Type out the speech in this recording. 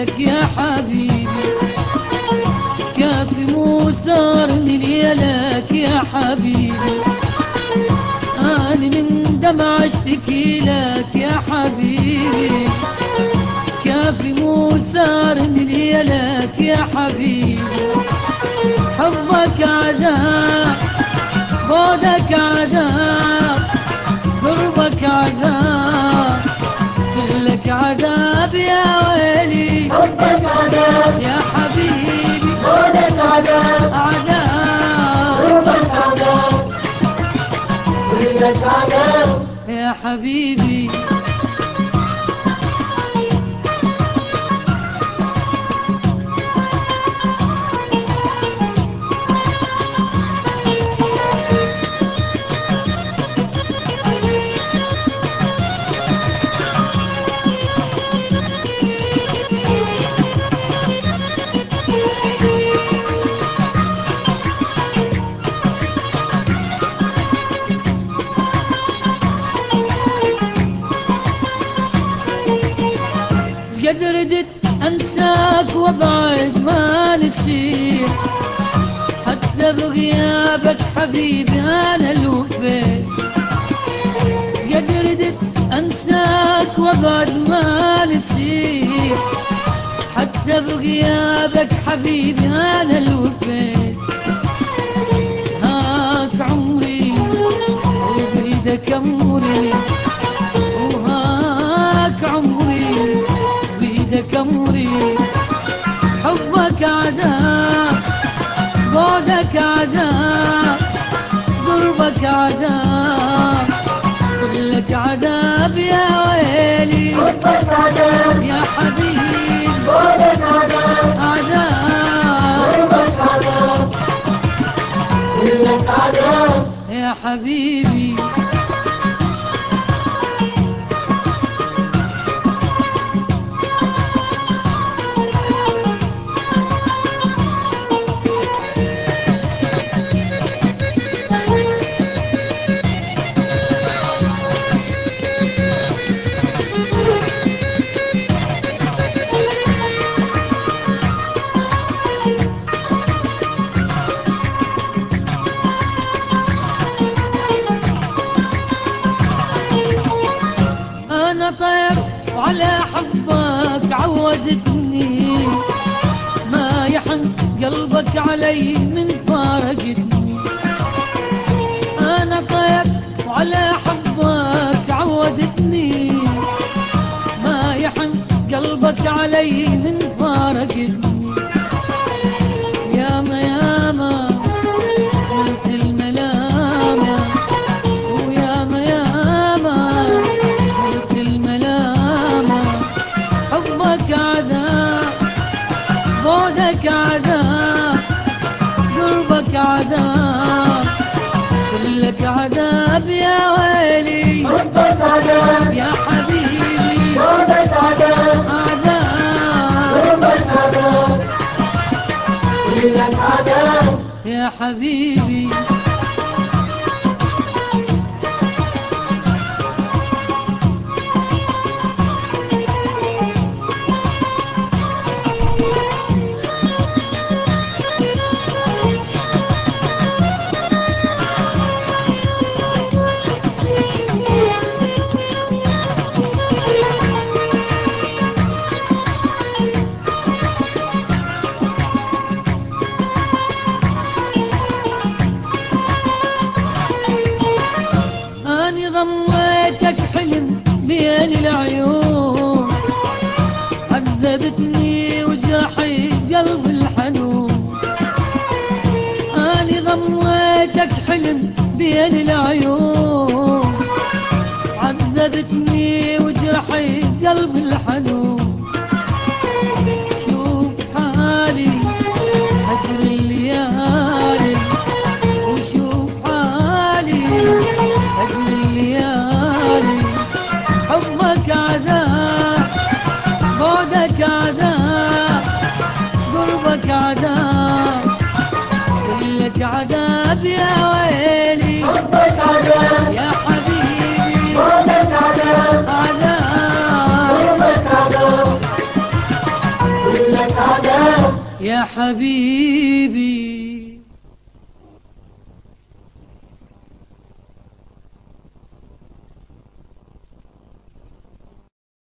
لك يا حبيبي، كافي مو سارني ليلك يا حبيبي، أنا من دمع اشتكي لك يا حبيبي، كافي مو سارني ليلك يا حبيبي، حبك عذاب بعدك عذاب قربك عذاب، كلك عذاب يا ويلي، حبك عذاب يا حبيبي بعدك عذاب عذاب، قربك عذاب كلك عذاب يا حبيبي. قد ردت انساك وابعد ما نسيت، حتى بغيابك حبيبي انا الوفيت، قد ردت انساك وابعد ما نسيت، حتى بغيابك حبيبي انا الوفيت، هاك عمري وبيدك امري، وهاك عمري بيدك امري، حبك عذاب بعدك عذاب قربك عذاب، كلك عذاب يا ويلي، حبك عذاب يا حبيبي بعدك عذاب عذاب، قربك عذاب كلك عذاب يا حبيبي. أنا طير وعلى حبك عودتني، ما يحن قلبك علي من فارقتني، أنا طير وعلى حبك عودتني، ما يحن قلبك علي من فارقتني، ياما ياما قلت الملامة، وياما ياما قلت الملامة، حبك عذاب بعدك عذاب قربك عذاب، كلك عذاب يا ويلي، حبك عذاب يا حبيبي بعدك عذاب عذاب، قربك عذاب كلك عذاب يا حبيبي. أني ضميتك حلم بين العيون، عذبتني وجرحي قلب الحنون، أني ضميتك حلم بين العيون، عذبتني وجرحي قلب الحنون، شوف حالي هجر الليالي، وشوف حالي هجر الليالي، حبك عذاب بعدك عذاب قربك عذاب، كلك عذاب يا ويلي، حبك عذاب يا حبيبي بعدك عذاب عذاب، قربك عذاب يا حبيبي